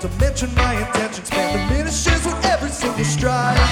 to mention my intentions. Man diminishes with every single stride.